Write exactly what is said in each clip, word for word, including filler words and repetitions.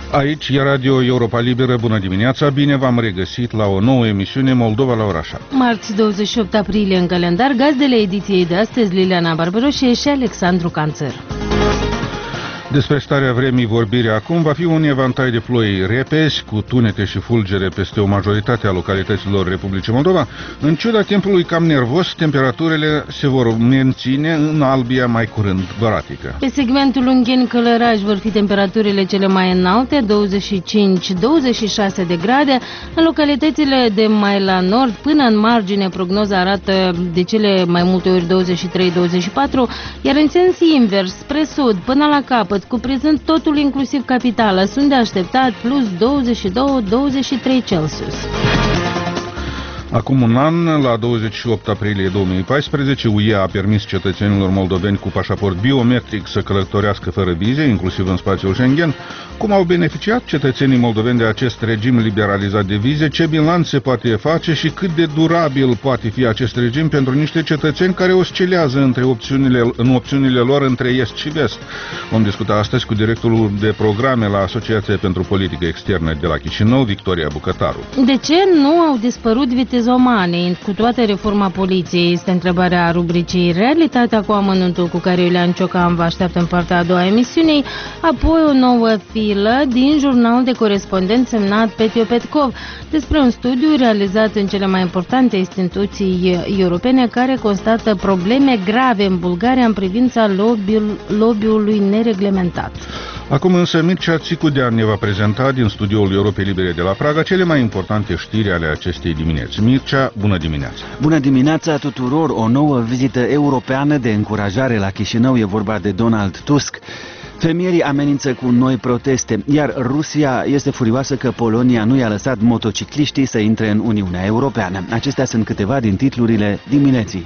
Aici e Radio Europa Liberă, bună dimineața, bine v-am regăsit la o nouă emisiune Moldova la ora șapte. Marți douăzeci și opt aprilie în calendar, gazdele ediției de astăzi Liliana Barbaroșie și Alexandru Canțăr. Despre starea vremii vorbirea acum va fi un evantai de ploi repezi, cu tunete și fulgere peste o majoritate a localităților Republicii Moldova. În ciuda timpului cam nervos, temperaturile se vor menține în Albia mai curând băratică. Pe segmentul Ungheni-Călăraș vor fi temperaturile cele mai înalte, douăzeci și cinci douăzeci și șase de grade. În localitățile de mai la nord, până în margine, prognoza arată de cele mai multe ori douăzeci și trei douăzeci și patru, iar în sens invers, spre sud, până la capăt, cuprinzând totul inclusiv capitala, sunt de așteptat plus douăzeci și doi douăzeci și trei Celsius. Acum un an, la douăzeci și opt aprilie două mii paisprezece, U E A a permis cetățenilor moldoveni cu pașaport biometric să călătorească fără vize, inclusiv în spațiul Schengen. Cum au beneficiat cetățenii moldoveni de acest regim liberalizat de vize, ce bilanț se poate face și cât de durabil poate fi acest regim pentru niște cetățeni care oscilează între opțiunile, în opțiunile lor între est și vest? Vom discuta astăzi cu directorul de programe la Asociația pentru Politică Externă de la Chișinău, Victoria Bucătaru. De ce nu au dispărut vitezomanii cu toată reforma poliției? Este întrebarea rubricii Realitatea cu amănuntul, cu care Iulian Ciocan vă așteaptă în partea a doua a emisiunii, apoi o nouă filă din jurnal de corespondent semnat Petio Petkov despre un studiu realizat în cele mai importante instituții europene care constată probleme grave în Bulgaria în privința lobby-ului nereglementat. Acum însă Mircea Țicudean ne va prezenta din studioul Europei Libere de la Praga cele mai importante știri ale acestei dimineți. Mircea, bună dimineața! Bună dimineața tuturor! O nouă vizită europeană de încurajare la Chișinău, e vorba de Donald Tusk. Fermierii amenință cu noi proteste, iar Rusia este furioasă că Polonia nu i-a lăsat motocicliștii să intre în Uniunea Europeană. Acestea sunt câteva din titlurile dimineții.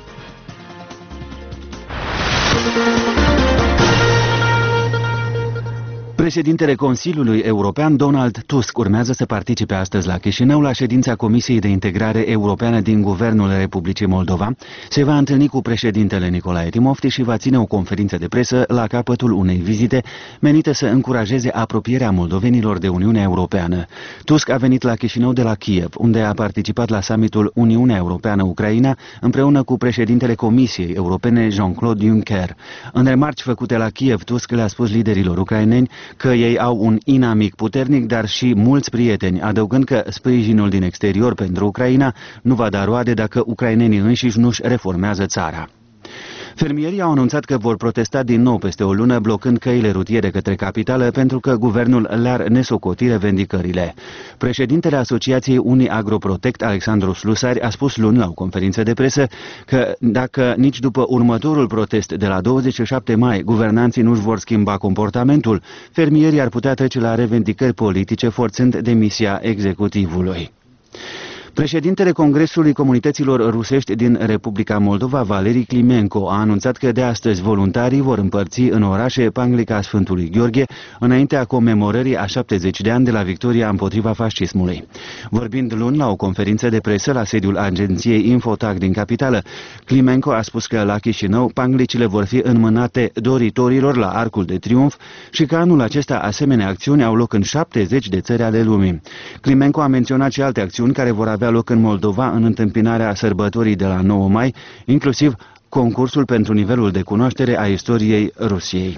Președintele Consiliului European, Donald Tusk, urmează să participe astăzi la Chișinău la ședința Comisiei de Integrare Europeană din Guvernul Republicii Moldova. Se va întâlni cu președintele Nicolae Timofti și va ține o conferință de presă la capătul unei vizite menite să încurajeze apropierea moldovenilor de Uniunea Europeană. Tusk a venit la Chișinău de la Kiev, unde a participat la summitul Uniunea Europeană-Ucraina împreună cu președintele Comisiei Europene Jean-Claude Juncker. În remarci făcute la Kiev, Tusk le-a spus liderilor ucraineni că ei au un inamic puternic, dar și mulți prieteni, adăugând că sprijinul din exterior pentru Ucraina nu va da roade dacă ucrainenii înșiși nu-și reformează țara. Fermierii au anunțat că vor protesta din nou peste o lună, blocând căile rutiere către capitală pentru că guvernul le-ar nesocoti revendicările. Președintele Asociației Unii Agroprotect, Alexandru Slusari, a spus luni la o conferință de presă că dacă nici după următorul protest de la douăzeci și șapte mai guvernanții nu-și vor schimba comportamentul, fermierii ar putea trece la revendicări politice forțând demisia executivului. Președintele Congresului Comunităților Rusești din Republica Moldova, Valeri Climenco, a anunțat că de astăzi voluntarii vor împărți în orașe panglica Sfântului Gheorghe, înaintea comemorării a șaptezeci de ani de la victoria împotriva fascismului. Vorbind luni la o conferință de presă la sediul agenției Infotag din capitală, Climenco a spus că la Chișinău panglicile vor fi înmânate doritorilor la Arcul de Triunf și că anul acesta asemenea acțiuni au loc în șaptezeci de țări ale lumii. Climenco a menționat și alte acțiuni care vor avea loc în Moldova în întâmpinarea sărbătorii de la nouă mai, inclusiv concursul pentru nivelul de cunoaștere a istoriei Rusiei.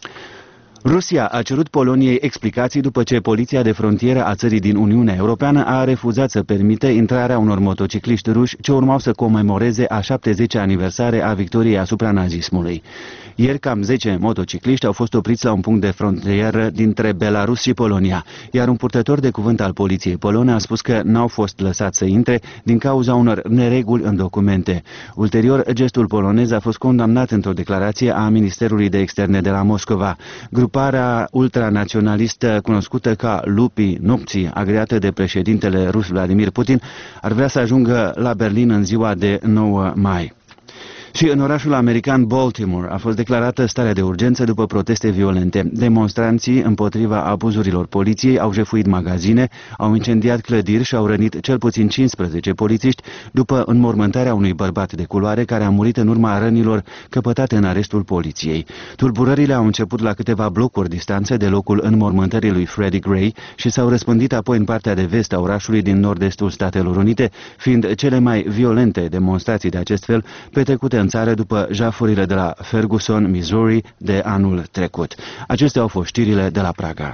Rusia a cerut Poloniei explicații după ce poliția de frontieră a țării din Uniunea Europeană a refuzat să permite intrarea unor motocicliști ruși ce urmau să comemoreze a șaptezecea aniversare a victoriei asupra nazismului. Ieri cam zece motocicliști au fost opriți la un punct de frontieră dintre Belarus și Polonia, iar un purtător de cuvânt al poliției polone a spus că n-au fost lăsați să intre din cauza unor nereguli în documente. Ulterior, gestul polonez a fost condamnat într-o declarație a Ministerului de Externe de la Moscova. Gruparea ultranaționalistă cunoscută ca Lupii Nopții, agreată de președintele rus Vladimir Putin, ar vrea să ajungă la Berlin în ziua de nouă mai. Și în orașul american Baltimore a fost declarată starea de urgență după proteste violente. Demonstranții împotriva abuzurilor poliției au jefuit magazine, au incendiat clădiri și au rănit cel puțin cincisprezece polițiști după înmormântarea unui bărbat de culoare care a murit în urma rănilor căpătate în arestul poliției. Tulburările au început la câteva blocuri distanță de locul înmormântării lui Freddie Gray și s-au răspândit apoi în partea de vest a orașului din nord-estul Statelor Unite, fiind cele mai violente demonstrații de acest fel petrecute în țară după jafurile de la Ferguson, Missouri, de anul trecut. Acestea au fost știrile de la Praga.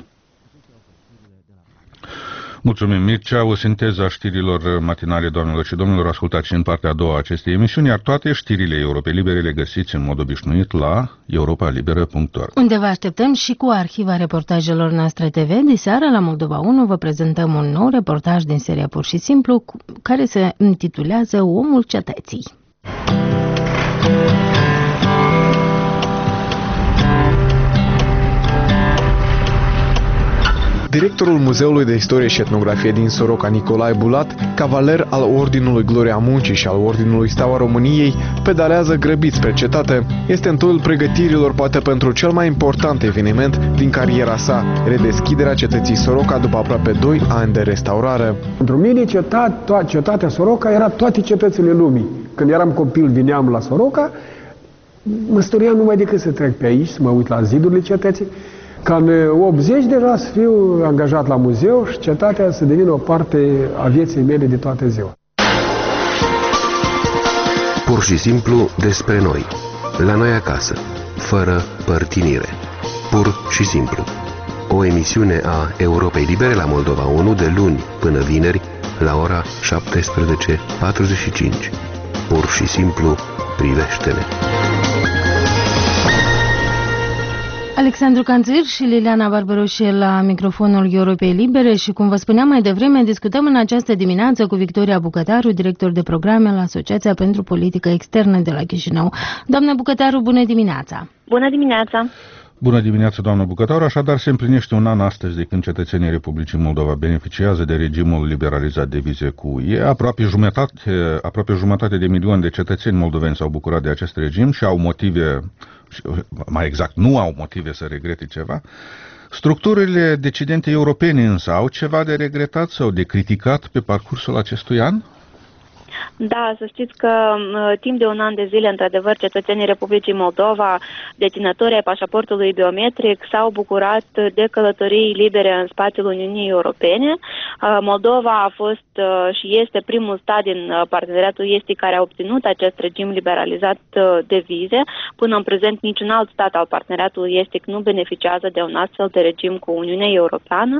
Mulțumim, Mircea. O sinteză a știrilor matinale, doamnelor și domnilor, ascultați în partea a doua a acestei emisiuni, iar toate știrile Europei Libere le găsiți în mod obișnuit la europa libera punct org. Unde vă așteptăm și cu arhiva reportajelor noastre T V. De seară la Moldova unu vă prezentăm un nou reportaj din seria Pur și Simplu, care se intitulează Omul cetății. Directorul Muzeului de Istorie și Etnografie din Soroca, Nicolae Bulat, cavaler al Ordinului Gloria Muncii și al Ordinului Steaua României, pedalează grăbit spre cetate. Este în toiul pregătirilor poate pentru cel mai important eveniment din cariera sa, redeschiderea cetății Soroca după aproape doi ani de restaurare. Pentru mine cetate, cetatea Soroca era toate cetățile lumii. Când eram copil, vineam la Soroca, mă stăream numai decât să trec pe aici, să mă uit la zidurile cetății. Ca în optzeci deja să fiu angajat la muzeu și cetatea să devină o parte a vieții mele de toată ziua. Pur și simplu despre noi, la noi acasă, fără părtinire. Pur și simplu. O emisiune a Europei Libere la Moldova unu de luni până vineri la ora șaptesprezece patruzeci și cinci. Pur și simplu privește-ne. Alexandru Canțir și Liliana Barbaroșe la microfonul Europei Libere și, cum vă spuneam mai devreme, discutăm în această dimineață cu Victoria Bucătaru, director de programe la Asociația pentru Politică Externă de la Chișinău. Doamna Bucătaru, bună dimineața! Bună dimineața! Bună dimineața, doamnă Bucătaru. Așadar, se împlinește un an astăzi de când cetățenii Republicii Moldova beneficiază de regimul liberalizat de vize cu U E. Aproape jumătate, aproape jumătate de milion de cetățeni moldoveni s-au bucurat de acest regim și au motive, mai exact, nu au motive să regrete ceva. Structurile decidente europene însă au ceva de regretat sau de criticat pe parcursul acestui an? Da, să știți că timp de un an de zile, într-adevăr, cetățenii Republicii Moldova, deținătorii ai pașaportului biometric, s-au bucurat de călătorii libere în spațiul Uniunii Europene. Moldova a fost și este primul stat din parteneriatul estic care a obținut acest regim liberalizat de vize. Până în prezent, niciun alt stat al parteneriatului estic nu beneficiază de un astfel de regim cu Uniunea Europeană.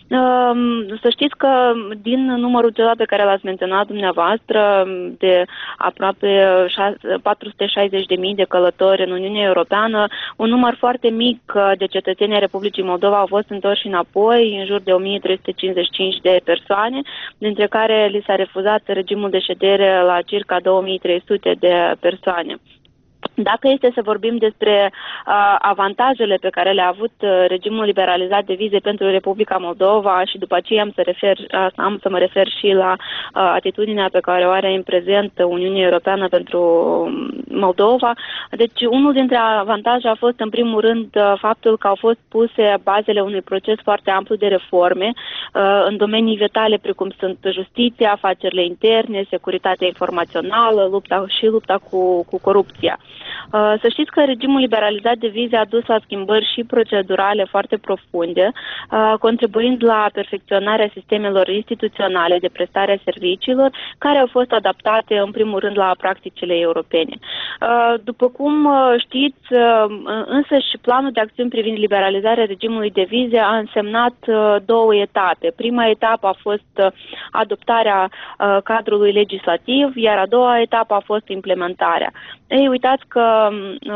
Să știți că din numărul celor pe care l-ați menționat dumneavoastră, de aproape patru sute șaizeci de mii de călători în Uniunea Europeană, un număr foarte mic de cetățeni ai Republicii Moldova au fost întorși înapoi, în jur de o mie trei sute cincizeci și cinci de persoane, dintre care li s-a refuzat regimul de ședere la circa două mii trei sute de persoane. Dacă este să vorbim despre uh, avantajele pe care le-a avut uh, regimul liberalizat de vize pentru Republica Moldova și după aceea am să, refer, uh, am să mă refer și la uh, atitudinea pe care o are în prezent Uniunea Europeană pentru Moldova, deci unul dintre avantaje a fost în primul rând uh, faptul că au fost puse bazele unui proces foarte amplu de reforme uh, în domenii vitale precum sunt justiția, afacerile interne, securitatea informațională, lupta și lupta cu, cu corupția. Să știți că regimul liberalizat de vize a dus la schimbări și procedurale foarte profunde, contribuind la perfecționarea sistemelor instituționale de prestare a serviciilor, care au fost adaptate în primul rând la practicile europene. După cum știți, însă și planul de acțiuni privind liberalizarea regimului de vize a însemnat două etape. Prima etapă a fost adoptarea cadrului legislativ, iar a doua etapă a fost implementarea. Ei, uitați că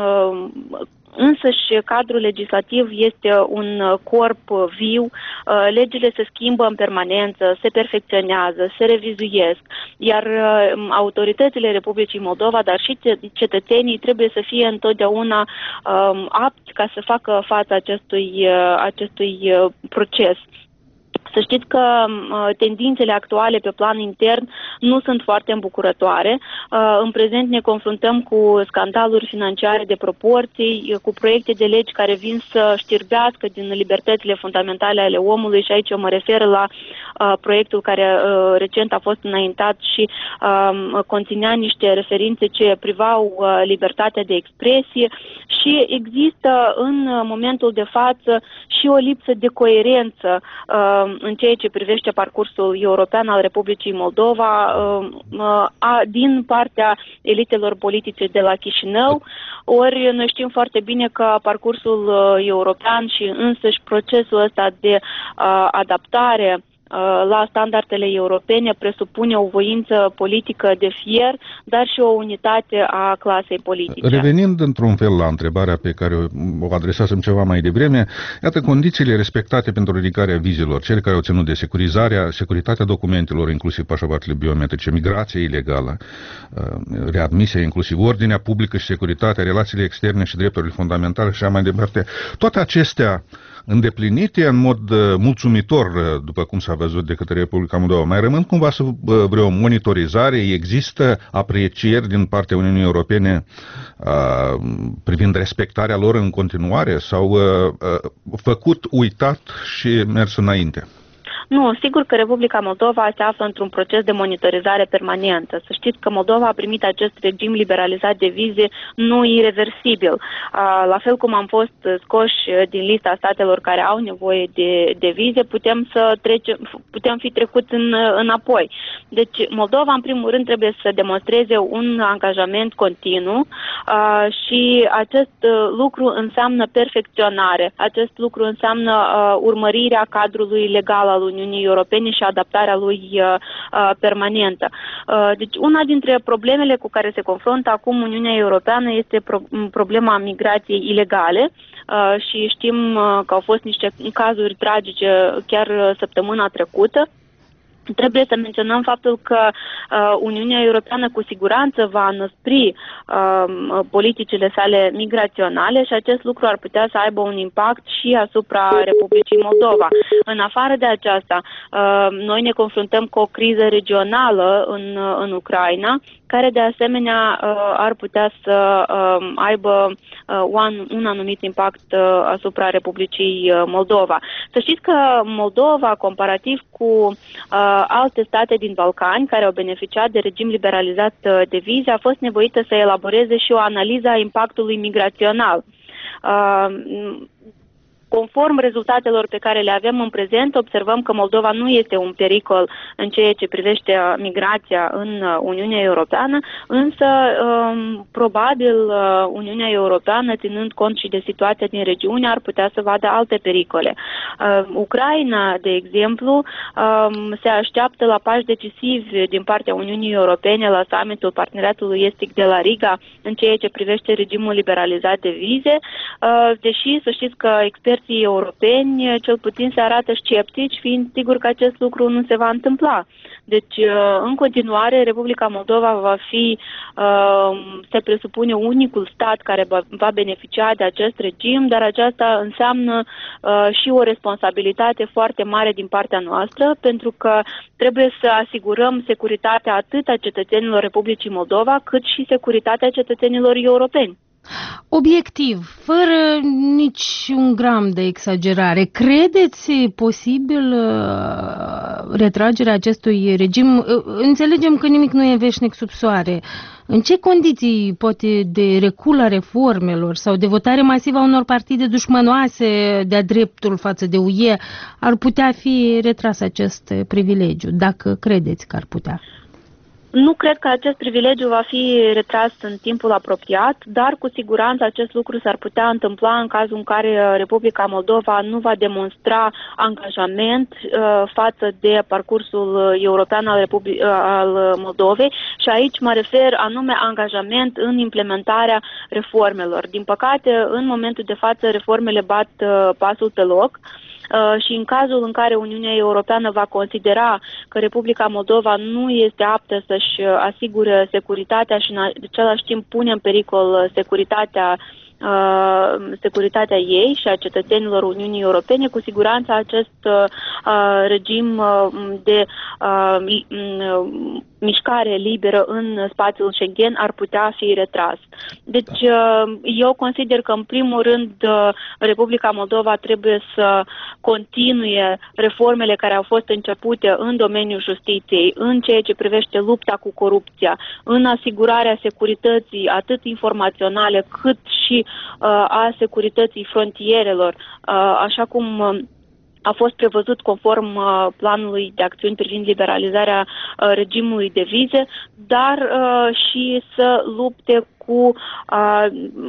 însăși cadrul legislativ este un corp viu, legile se schimbă în permanență, se perfecționează, se revizuiesc, iar autoritățile Republicii Moldova, dar și cetățenii trebuie să fie întotdeauna apti ca să facă față acestui, acestui proces. Să știți că uh, tendințele actuale pe plan intern nu sunt foarte îmbucurătoare. Uh, în prezent ne confruntăm cu scandaluri financiare de proporții, cu proiecte de legi care vin să știrbească din libertățile fundamentale ale omului și aici eu mă refer la uh, proiectul care uh, recent a fost înaintat și uh, conținea niște referințe ce privau uh, libertatea de expresie și există în momentul de față și o lipsă de coerență uh, în ceea ce privește parcursul european al Republicii Moldova a, din partea elitelor politice de la Chișinău, ori noi știm foarte bine că parcursul european și însăși procesul ăsta de a, adaptare la standardele europene presupune o voință politică de fier, dar și o unitate a clasei politice. Revenind într-un fel la întrebarea pe care o adresasem ceva mai devreme, iată condițiile respectate pentru ridicarea vizelor, cele care au ținut de securizarea, securitatea documentelor, inclusiv pașapoartele biometrice, migrația ilegală, readmisia, inclusiv ordinea publică și securitatea, relațiile externe și drepturile fundamentale și așa mai departe. Toate acestea îndeplinite în mod uh, mulțumitor, uh, după cum s-a văzut de către Republica Moldova. Mai rămân cumva sub uh, vreo monitorizare? Există aprecieri din partea Uniunii Europene uh, privind respectarea lor în continuare sau uh, uh, făcut, uitat și mers înainte? Nu, sigur că Republica Moldova se află într-un proces de monitorizare permanentă. Să știți că Moldova a primit acest regim liberalizat de vize nu ireversibil. La fel cum am fost scoși din lista statelor care au nevoie de, de vize, putem să trecem, putem fi trecuți în, înapoi. Deci Moldova, în primul rând, trebuie să demonstreze un angajament continuu și acest lucru înseamnă perfecționare. Acest lucru înseamnă urmărirea cadrului legal al Uniunii Europene și adaptarea lui uh, uh, permanentă. Uh, deci una dintre problemele cu care se confruntă acum Uniunea Europeană este pro- problema migrației ilegale uh, și știm uh, că au fost niște cazuri tragice chiar uh, săptămâna trecută. Trebuie să menționăm faptul că uh, Uniunea Europeană cu siguranță va înăspri uh, politicile sale migraționale și acest lucru ar putea să aibă un impact și asupra Republicii Moldova. În afară de aceasta, uh, noi ne confruntăm cu o criză regională în, în Ucraina, care de asemenea uh, ar putea să uh, aibă uh, un, un anumit impact uh, asupra Republicii uh, Moldova. Să știți că Moldova, comparativ cu uh, alte state din Balcani care au beneficiat de regim liberalizat uh, de vize, a fost nevoită să elaboreze și o analiză a impactului migrațional. Uh, Conform rezultatelor pe care le avem în prezent, observăm că Moldova nu este un pericol în ceea ce privește migrația în Uniunea Europeană, însă probabil Uniunea Europeană, ținând cont și de situația din regiune, ar putea să vadă alte pericole. Ucraina, de exemplu, se așteaptă la pași decisivi din partea Uniunii Europene la summitul Parteneriatului Estic de la Riga în ceea ce privește regimul liberalizat de vize, deși să știți că experții europeni cel puțin se arată sceptici, fiind sigur că acest lucru nu se va întâmpla. Deci, în continuare, Republica Moldova va fi, se presupune, unicul stat care va beneficia de acest regim, dar aceasta înseamnă și o responsabilitate foarte mare din partea noastră, pentru că trebuie să asigurăm securitatea atât a cetățenilor Republicii Moldova, cât și securitatea cetățenilor europeni. Obiectiv, fără nici un gram de exagerare, credeți posibil uh, retragerea acestui regim? Uh, înțelegem că nimic nu e veșnic sub soare. În ce condiții, poate de recul a reformelor sau de votare masivă a unor partide dușmănoase de-a dreptul față de U E, ar putea fi retras acest privilegiu, dacă credeți că ar putea? Nu cred că acest privilegiu va fi retras în timpul apropiat, dar cu siguranță acest lucru s-ar putea întâmpla în cazul în care Republica Moldova nu va demonstra angajament uh, față de parcursul european al, Republi- uh, al Moldovei și aici mă refer anume angajament în implementarea reformelor. Din păcate, în momentul de față, reformele bat uh, pasul pe loc. Uh, și în cazul în care Uniunea Europeană va considera că Republica Moldova nu este aptă să-și asigure securitatea și în același timp pune în pericol securitatea securitatea ei și a cetățenilor Uniunii Europene, cu siguranță acest regim de mișcare liberă în spațiul Schengen ar putea fi retras. Deci eu consider că în primul rând Republica Moldova trebuie să continue reformele care au fost începute în domeniul justiției, în ceea ce privește lupta cu corupția, în asigurarea securității atât informaționale cât și uh, a securității frontierelor, uh, așa cum uh, a fost prevăzut conform uh, planului de acțiuni privind liberalizarea uh, regimului de vize, dar uh, și să lupte cu uh,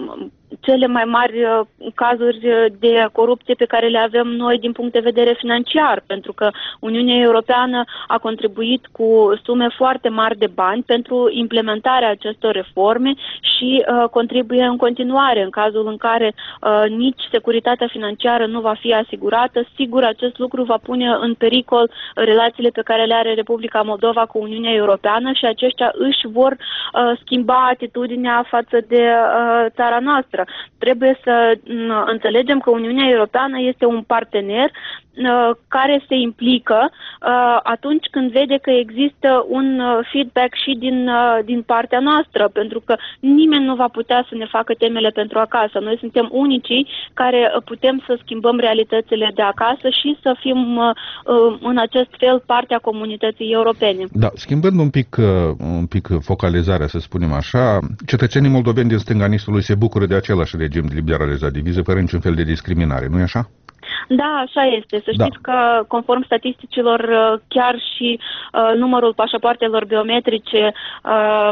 cele mai mari uh, cazuri de corupție pe care le avem noi din punct de vedere financiar, pentru că Uniunea Europeană a contribuit cu sume foarte mari de bani pentru implementarea acestor reforme și uh, contribuie în continuare. În cazul în care uh, nici securitatea financiară nu va fi asigurată, sigur acest lucru va pune în pericol relațiile pe care le are Republica Moldova cu Uniunea Europeană și aceștia își vor uh, schimba atitudinea față de uh, țara noastră. Trebuie să uh, înțelegem că Uniunea Europeană este un partener uh, care se implică uh, atunci când vede că există un uh, feedback și din, uh, din partea noastră, pentru că nimeni nu va putea să ne facă temele pentru acasă. Noi suntem unicii care uh, putem să schimbăm realitățile de acasă și să fim uh, uh, în acest fel partea comunității europene. Da, schimbând un pic, uh, un pic focalizarea, să spunem așa, cetățenii moldoveni din stânga Nistului se bucură de același regim de liberalizat de vize fără niciun fel de discriminare, nu-i așa? Da, așa este. Să știți da. că, conform statisticilor, chiar și uh, numărul pașapoartelor biometrice uh,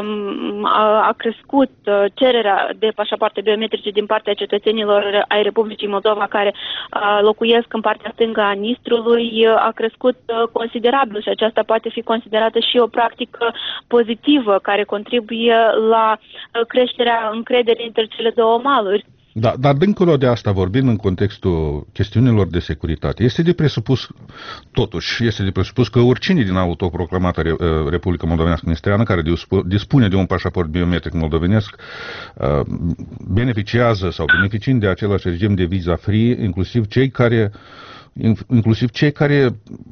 a, a crescut. Uh, cererea de pașapoarte biometrice din partea cetățenilor ai Republicii Moldova care uh, locuiesc în partea stângă a Nistrului uh, a crescut uh, considerabil și aceasta poate fi considerată și o practică pozitivă care contribuie la uh, creșterea încrederii între cele două maluri. Da, dar dincolo de asta, vorbind în contextul chestiunilor de securitate, este de presupus, totuși, este de presupus că oricine din autoproclamată Republica Moldovenească Nistreană, care dispune de un pașaport biometric moldovenesc, beneficiază sau beneficiind de același regim de visa free, inclusiv cei care inclusiv cei care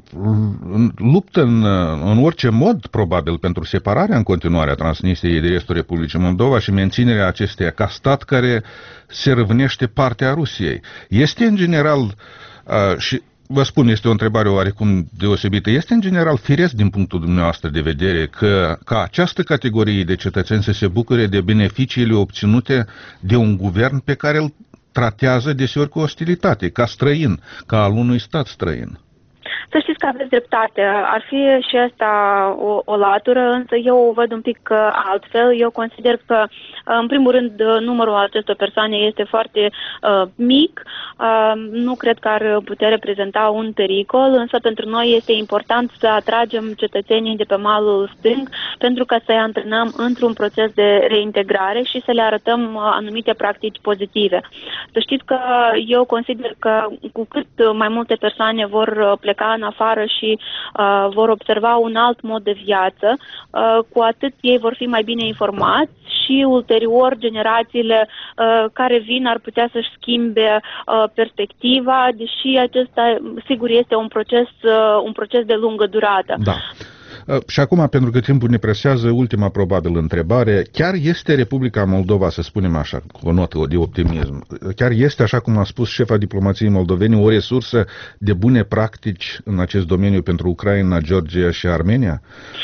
luptă în, în orice mod, probabil, pentru separarea în continuare a Transnistriei de restul Republicii Moldova și menținerea acesteia ca stat care se răvnește partea Rusiei. Este în general, uh, și vă spun, este o întrebare oarecum deosebită, este în general firesc din punctul dumneavoastră de vedere că ca această categorie de cetățeni să se bucure de beneficiile obținute de un guvern pe care îl tratează deseori cu ostilitate, ca străin, ca al unui stat străin? Să știți că aveți dreptate. Ar fi și asta o, o latură, însă eu o văd un pic altfel. Eu consider că, în primul rând, numărul acestor persoane este foarte uh, mic. Uh, nu cred că ar putea reprezenta un pericol, însă pentru noi este important să atragem cetățenii de pe malul stâng pentru ca să-i antrenăm într-un proces de reintegrare și să le arătăm anumite practici pozitive. Să știți că eu consider că cu cât mai multe persoane vor pleca în afară și uh, vor observa un alt mod de viață, uh, cu atât ei vor fi mai bine informați și ulterior generațiile uh, care vin ar putea să-și schimbe uh, perspectiva, deși acesta sigur este un proces, uh, un proces de lungă durată. Da. Și acum, pentru că timpul ne presează, ultima probabil întrebare. Chiar este Republica Moldova, să spunem așa, cu o notă de optimism, chiar este, așa cum a spus șefa diplomației moldovene, o resursă de bune practici în acest domeniu pentru Ucraina, Georgia și Armenia?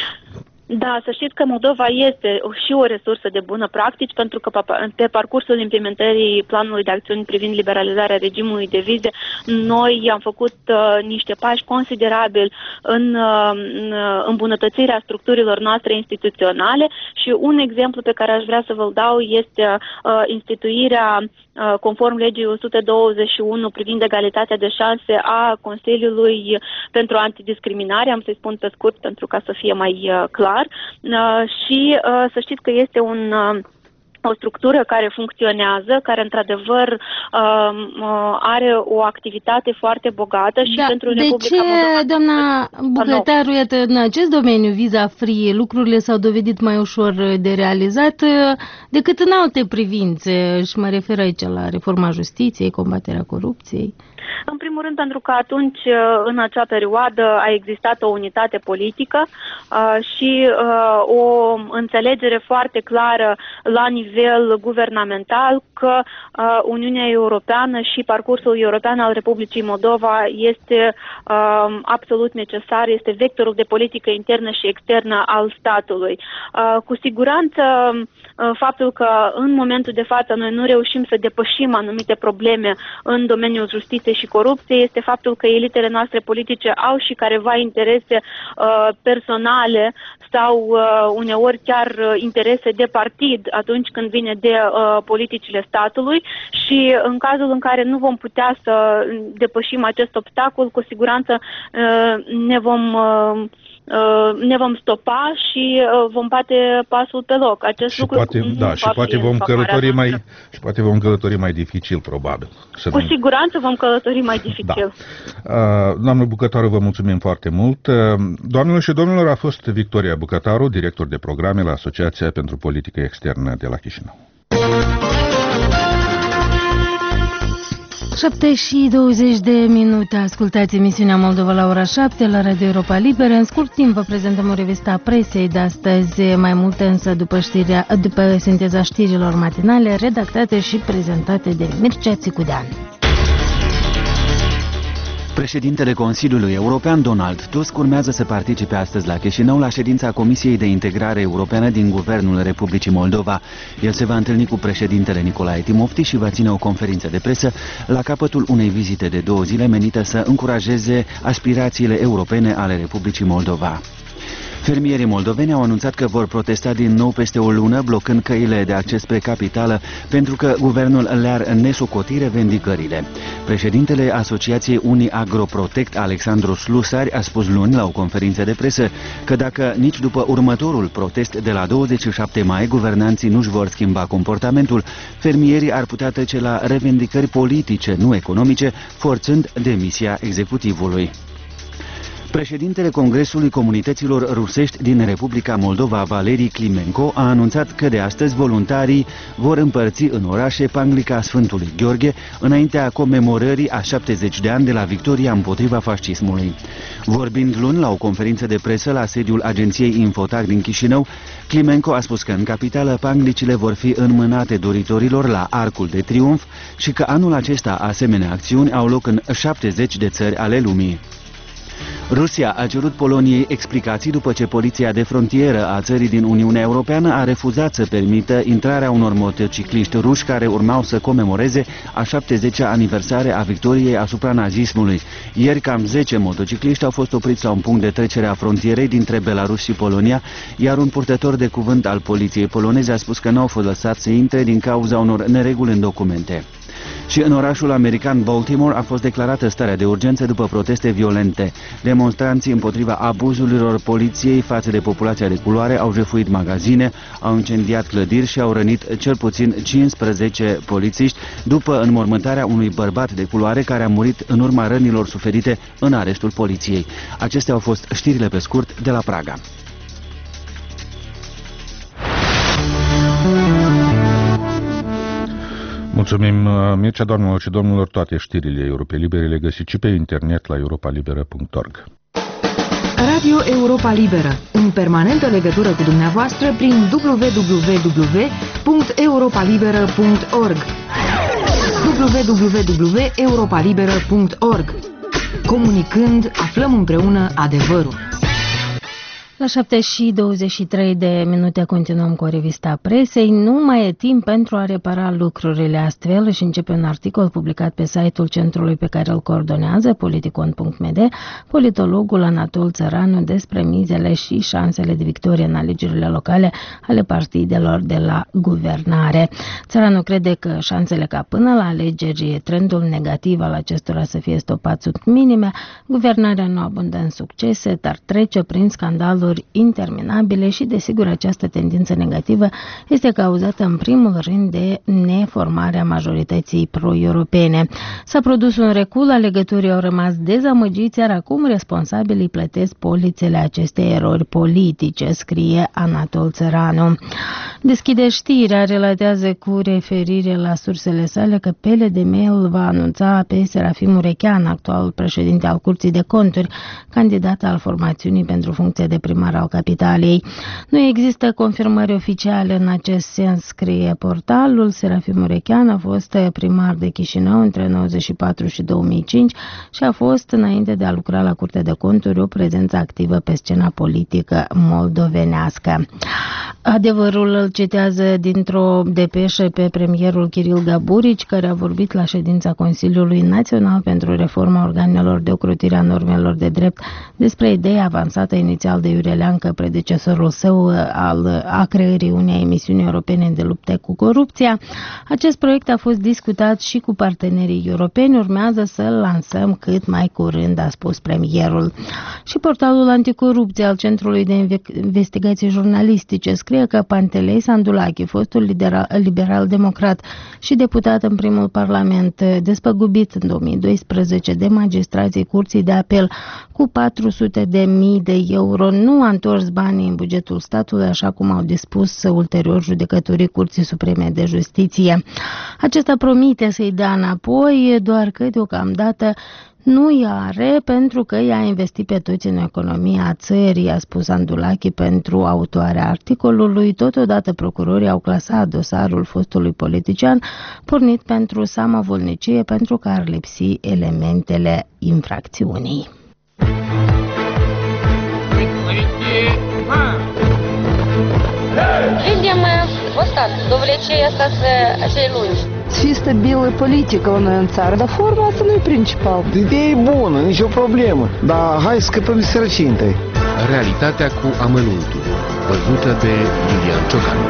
Da, să știți că Moldova este și o resursă de bună practici, pentru că pe parcursul implementării planului de acțiuni privind liberalizarea regimului de vize, noi am făcut uh, niște pași considerabili în uh, îmbunătățirea structurilor noastre instituționale și un exemplu pe care aș vrea să vă-l dau este uh, instituirea uh, conform legii o sută douăzeci și unu privind egalitatea de șanse a Consiliului pentru Antidiscriminare, am să-i spun pe scurt pentru ca să fie mai uh, clar. Uh, și uh, să știți că este un, uh, o structură care funcționează, care într-adevăr are o activitate foarte bogată și da, pentru de Republica ce, Moldova... doamna Bucătaru, iată, în acest domeniu, Visa Free, lucrurile s-au dovedit mai ușor de realizat decât în alte privințe, și mă refer aici la reforma justiției, combaterea corupției? În primul rând pentru că atunci, în acea perioadă, a existat o unitate politică și o înțelegere foarte clară la nivel guvernamental că Uniunea Europeană și parcursul european al Republicii Moldova este absolut necesar, este vectorul de politică internă și externă al statului. Cu siguranță, faptul că în momentul de față noi nu reușim să depășim anumite probleme în domeniul justiției și corupției este faptul că elitele noastre politice au și careva interese uh, personale sau uh, uneori chiar uh, interese de partid atunci când vine de uh, politicile statului și în cazul în care nu vom putea să depășim acest obstacol, cu siguranță uh, ne vom uh, ne vom stopa și vom bate pasul pe loc. Acest și lucru poate, da, și poate vom călători mai și poate vom călători mai dificil, probabil. Să Cu nu... siguranță vom călători mai dificil. Da. Doamnă Bucătaru, vă mulțumim foarte mult. Doamnelor și domnilor, a fost Victoria Bucătaru, director de programe la Asociația pentru Politică Externă de la Chișinău. șapte și douăzeci de minute, ascultați emisiunea Moldova la ora șapte la Radio Europa Liberă. În scurt timp vă prezentăm o revistă a presei de astăzi, mai multe însă după, știrea, după sinteza știrilor matinale redactate și prezentate de Mircea Țicudean. Președintele Consiliului European, Donald Tusk, urmează să participe astăzi la Chișinău la ședința Comisiei de Integrare Europeană din Guvernul Republicii Moldova. El se va întâlni cu președintele Nicolae Timofti și va ține o conferință de presă la capătul unei vizite de două zile menită să încurajeze aspirațiile europene ale Republicii Moldova. Fermierii moldoveni au anunțat că vor protesta din nou peste o lună, blocând căile de acces spre capitală, pentru că guvernul le-ar nesocoti revendicările. Președintele Asociației Unii Agroprotect, Alexandru Slusari, a spus luni la o conferință de presă că dacă nici după următorul protest de la douăzeci și șapte mai guvernanții nu-și vor schimba comportamentul, fermierii ar putea trece la revendicări politice, nu economice, forțând demisia executivului. Președintele Congresului Comunităților Rusești din Republica Moldova, Valeri Climenco, a anunțat că de astăzi voluntarii vor împărți în orașe panglica Sfântului Gheorghe înaintea comemorării a șaptezeci de ani de la victoria împotriva fascismului. Vorbind luni la o conferință de presă la sediul agenției Infotac din Chișinău, Climenco a spus că în capitală panglicile vor fi înmânate doritorilor la Arcul de Triumf și că anul acesta asemenea acțiuni au loc în șaptezeci de țări ale lumii. Rusia a cerut Poloniei explicații după ce poliția de frontieră a țării din Uniunea Europeană a refuzat să permită intrarea unor motocicliști ruși care urmau să comemoreze a șaptezecea aniversare a victoriei asupra nazismului. Ieri cam zece motocicliști au fost opriți la un punct de trecere a frontierei dintre Belarus și Polonia, iar un purtător de cuvânt al poliției poloneze a spus că nu au fost lăsați să intre din cauza unor nereguli în documente. Și în orașul american Baltimore a fost declarată starea de urgență după proteste violente. Demonstranții împotriva abuzurilor poliției față de populația de culoare au jefuit magazine, au incendiat clădiri și au rănit cel puțin cincisprezece polițiști după înmormântarea unui bărbat de culoare care a murit în urma rănilor suferite în arestul poliției. Acestea au fost știrile pe scurt de la Praga. Mulțumim, Mircea. Doamnelor și domnilor, toate știrile Europei Libere le găsiți și pe internet la europa liberă punct org. Radio Europa Liberă, în permanentă legătură cu dumneavoastră prin w w w punct europa liberă punct org w w w punct europa liberă punct org. Comunicând, aflăm împreună adevărul. La șapte și douăzeci și trei de minute continuăm cu o revista presei. Nu mai e timp pentru a repara lucrurile. Astfel își începe un articol publicat pe site-ul centrului pe care îl coordonează, politicon punct m d, politologul Anatol Țăranu, despre mizele și șansele de victorie în alegerile locale ale partidelor de la guvernare. Țăranu crede că șansele ca până la alegeri trendul negativ al acestora să fie stopat sunt minime. Guvernarea nu abundă în succese, dar trece prin scandaluri valori interminabile și, desigur, această tendință negativă este cauzată în primul rând de neformarea majorității pro-europene. S-a produs un recul, alegătorii au rămas dezamăgiți, iar acum responsabilii plătesc polițele acestei erori politice, scrie Anatol Țăranu. Deschide știrea, relatează cu referire la sursele sale că P L D M îl va anunța pe Serafim Urechean, actual președinte al Curții de Conturi, candidat al formațiunii pentru funcția de primar al capitalei. Nu există confirmări oficiale în acest sens, scrie portalul. Serafim Urechean a fost primar de Chișinău între nouăzeci și patru și două mii cinci și a fost, înainte de a lucra la Curtea de Conturi, o prezență activă pe scena politică moldovenească. Adevărul îl citează dintr-o depeșă pe premierul Kiril Gaburici, care a vorbit la ședința Consiliului Național pentru Reforma Organelor de Ocrotire a Normelor de Drept despre ideea avansată inițial de Iurie Leancă, predecesorul său al a creării unei emisiuni europene de lupte cu corupția. Acest proiect a fost discutat și cu partenerii europeni, urmează să-l lansăm cât mai curând, a spus premierul. Și portalul anticorupție al Centrului de Investigații Jurnalistice scrie că Pantelei Sandulache, fostul liberal-democrat și deputat în primul parlament, despăgubit în două mii doisprezece de magistrații Curții de Apel cu patru sute de mii de euro, nu a întors banii în bugetul statului, așa cum au dispus ulterior judecătorii Curții Supreme de Justiție. Acesta promite să-i dea înapoi, doar că deocamdată nu i are, pentru că i-a investit pe toți în economia țării, a spus Andulache pentru autoarea articolului. Totodată procurorii au clasat dosarul fostului politician, pornit pentru samovolnicie, pentru că ar lipsi elementele infracțiunii. Видим ăsta, довлечение asta acei lungi. Să fie stabilă politică la noi în țară, dar forma asta nu e principal. Ideea e bună, nicio problemă, dar hai să scăpăm de sărăcie întâi. Realitatea cu amănuntul, văzută de Iulian Ciocan.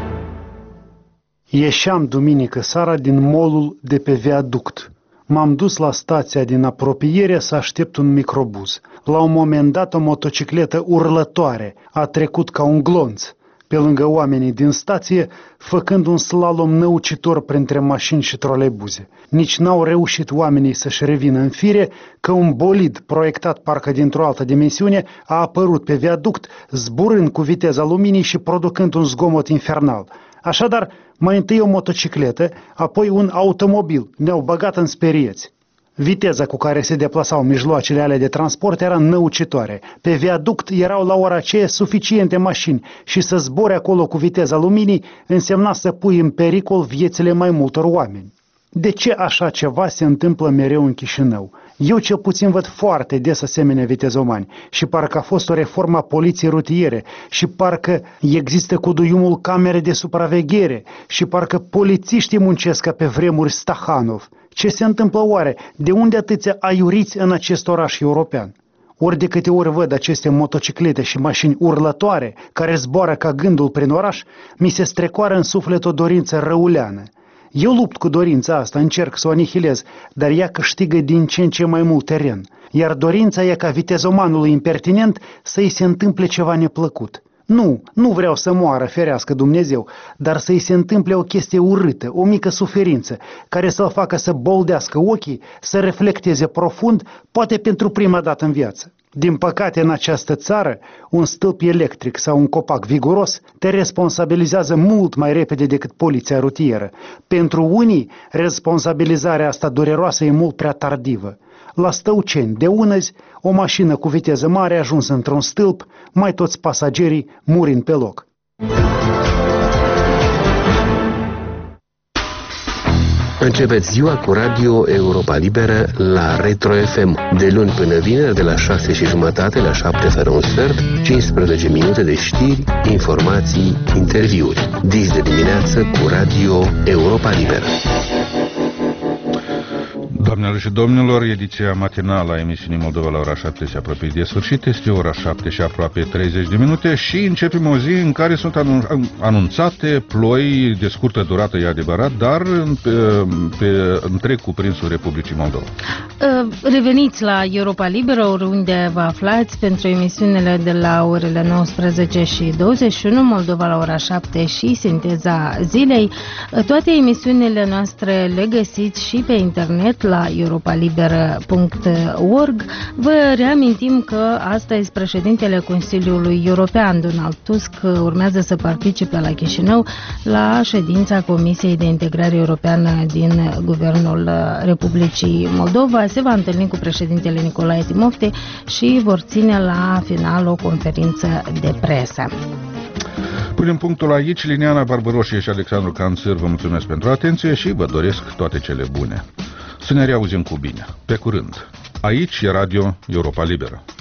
Ieșeam duminică seara din molul de pe viaduct. M-am dus la stația din apropiere să aștept un microbuz. La un moment dat o motocicletă urlătoare a trecut ca un glonț pe lângă oamenii din stație, făcând un slalom năucitor printre mașini și troleibuze. Nici n-au reușit oamenii să-și revină în fire că un bolid proiectat parcă dintr-o altă dimensiune a apărut pe viaduct, zburând cu viteza luminii și producând un zgomot infernal. Așadar, mai întâi o motocicletă, apoi un automobil ne-au băgat în sperieți. Viteza cu care se deplasau mijloacele alea de transport era năucitoare. Pe viaduct erau la ora aceea suficiente mașini și să zbori acolo cu viteza luminii însemna să pui în pericol viețile mai multor oameni. De ce așa ceva se întâmplă mereu în Chișinău? Eu cel puțin văd foarte des asemenea vitezomani și parcă a fost o reformă a poliției rutiere și parcă există cu duiumul camere de supraveghere și parcă polițiștii muncesc ca pe vremuri Stahanov. Ce se întâmplă oare? De unde atâția aiuriți în acest oraș european? Ori de câte ori văd aceste motociclete și mașini urlătoare care zboară ca gândul prin oraș, mi se strecoară în suflet o dorință răuleană. Eu lupt cu dorința asta, încerc să o anihilez, dar ea câștigă din ce în ce mai mult teren. Iar dorința e ca vitezomanului impertinent să-i se întâmple ceva neplăcut. Nu, nu vreau să moară, ferească Dumnezeu, dar să-i se întâmple o chestie urâtă, o mică suferință, care să-l facă să boldească ochii, să reflecteze profund, poate pentru prima dată în viață. Din păcate, în această țară, un stâlp electric sau un copac viguros te responsabilizează mult mai repede decât poliția rutieră. Pentru unii, responsabilizarea asta dureroasă e mult prea tardivă. La Stăuceni, de unăzi, o mașină cu viteză mare a ajuns într-un stâlp, mai toți pasagerii murind pe loc. Începeți ziua cu Radio Europa Liberă la Retro F M, de luni până vineri, de la șase și jumătate la șapte fără un sfert, cincisprezece minute de știri, informații, interviuri. Dis de dimineață cu Radio Europa Liberă. Doamnelor și domnilor, ediția matinală a emisiunii Moldova la ora șapte se apropie de sfârșit. Este ora șapte și aproape treizeci de minute și începem o zi în care sunt anunțate ploi de scurtă durată, e adevărat, dar pe, pe întreg cuprinsul Republicii Moldova. Reveniți la Europa Liberă, oriunde vă aflați, pentru emisiunile de la orele nouăsprezece și douăzeci și unu, Moldova la ora șapte și Sinteza Zilei. Toate emisiunile noastre le găsiți și pe internet la europa liberă punct org. Vă reamintim că astăzi președintele Consiliului European, Donald Tusk, urmează să participe la Chișinău la ședința Comisiei de Integrare Europeană din Guvernul Republicii Moldova. Se va întâlni cu președintele Nicolae Timofte și vor ține la final o conferință de presă. Punem punctul aici. Liliana Barbaroșie și Alexandru Canțăr vă mulțumesc pentru atenție și vă doresc toate cele bune. Să ne reauzim cu bine. Pe curând. Aici e Radio Europa Liberă.